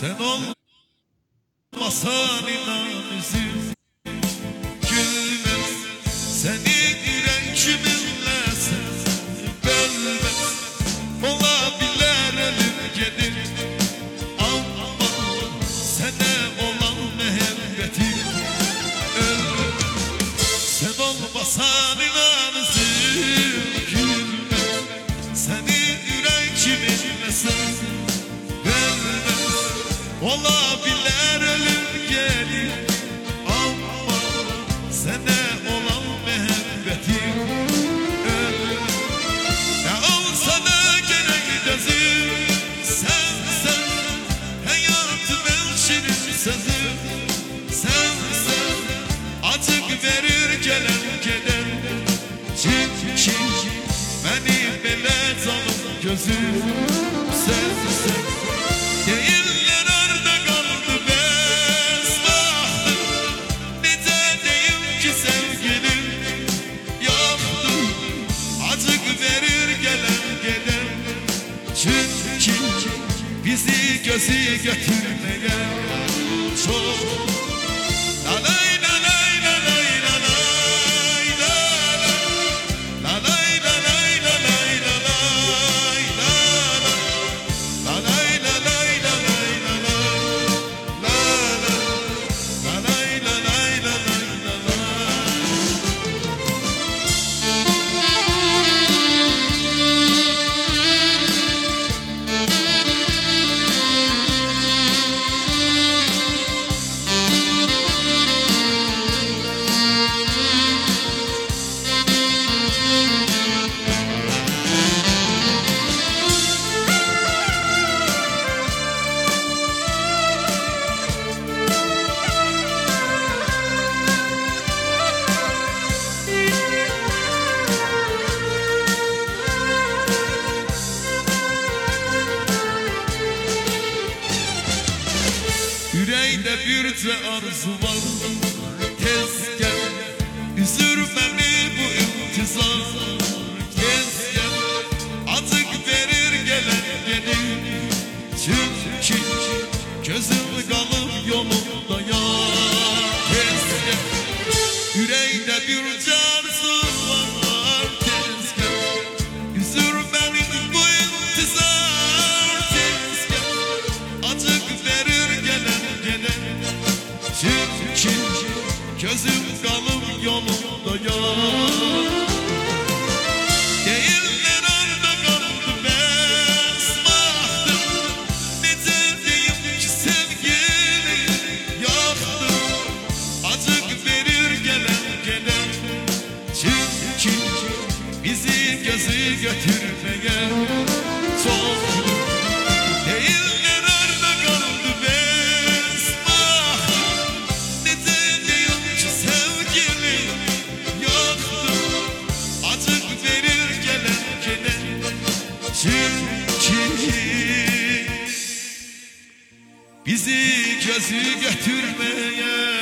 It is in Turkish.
Sen olmasan inan yüzüm gülmez. Seni yüren kiminle sevdim bölmez. Olabilir ölüm gelir ama sana olan muhabbetim ölmez. Sen olmasan inan yüzüm gülmez. Seni yüren kiminle sevdim bölmez. Olabilir ölüm gelir ama sana olan muhabbetim ölmez. Ne olsa da gerek gözüm sensen, hayatımın şirin sözü sensen. Acık verir gelen keder çünkü benim bile canım gözüm sensen. Değiller orada kaldı besbahtım. Nece deyim ki sevgilim yoktu. Acık verir gelen gelen çünkü bizi gözü götürmeye çok. La lay la lay la lay la lay la la lay la lay la lay la lay la la lay la lay la lay la la la lay la lay la lay la la. Yüreğde birce arzu var, tez gel. Üzülmemi bu intizar, tez gel. Acık verir gelen gelir çünkü gözüm kalıp yolunda ya. Tez gel. Yüreğde birce arzu var, tez gel. Üzülmemi bu intizar, tez gel. Acık verir gelen çünkü gözüm kalıp yolunda ya. Değiller orada kaldı besbahtım. Nece diyeyim ki sevgilim yoktu. Acık verir gelen çünkü bizi gözü götürmeye çok. Değiller orada kaldı besbahtım. Nece diyeyim ki sevgilim yoktu. Acık verir gelen çünkü bizi gözü götürmeye